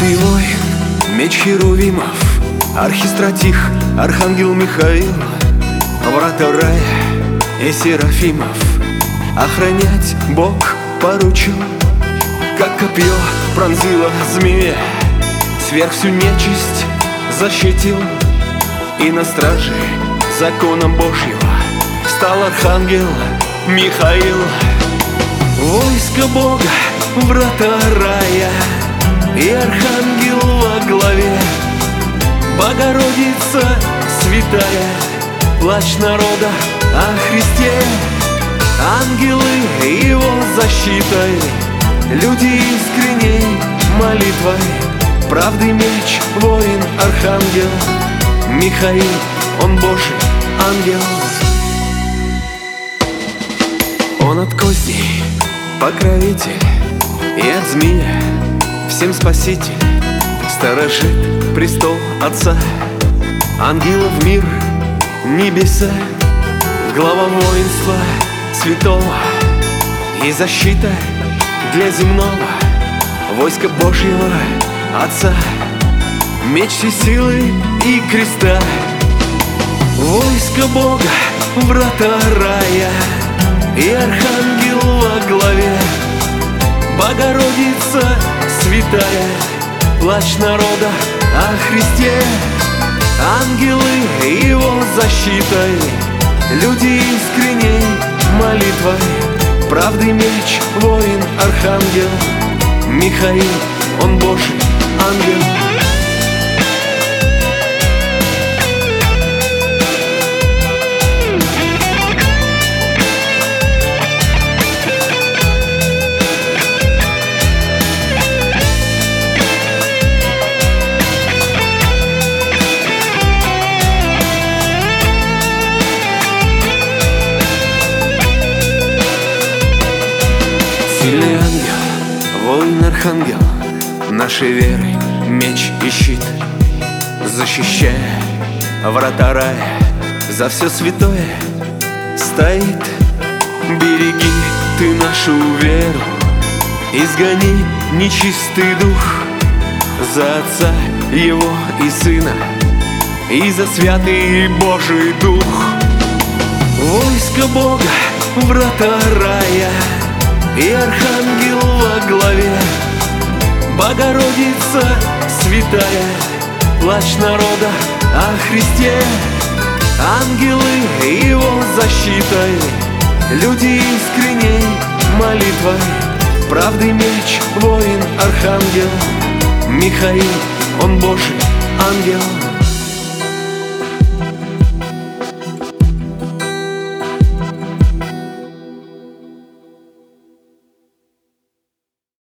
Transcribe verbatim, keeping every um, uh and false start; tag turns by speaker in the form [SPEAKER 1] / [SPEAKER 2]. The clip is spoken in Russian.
[SPEAKER 1] Святый воин, меч херувимов, архистратих, архангел Михаил, врата рая и серафимов охранять Бог поручил. Как копье пронзило змея, сверх всю нечисть защитил. И на страже закона Божьего встал архангел Михаил. Войско Бога, врата рая и архангел во главе, Богородица святая, плач народа о Христе. Ангелы его защитой, люди искренней молитвой, правды меч, воин, архангел Михаил, он Божий ангел. Он от козней покровитель и от змея всем спаситель, сторожит престол Отца, ангелов мир, небеса, глава воинства святого и защита для земного войска Божьего Отца, меч всесилы и креста. Войско Бога, врата рая и архангел во главе, Богородица святая, плач народа о Христе. Ангелы его защитой, люди искренней молитвой, правды меч, воин, архангел Михаил, он Божий ангел. Сильный ангел, воин, архангел, нашей верой меч и щит, защищая врата рая, за все святое стоит. Береги ты нашу веру, изгони нечистый дух, за Отца его и Сына, и за святый Божий Дух. Войско Бога, врата рая и архангел во главе, Богородица святая, плач народа о Христе. Ангелы его защитой, люди искренней молитвой, правды меч, воин, архангел Михаил, он Божий ангел.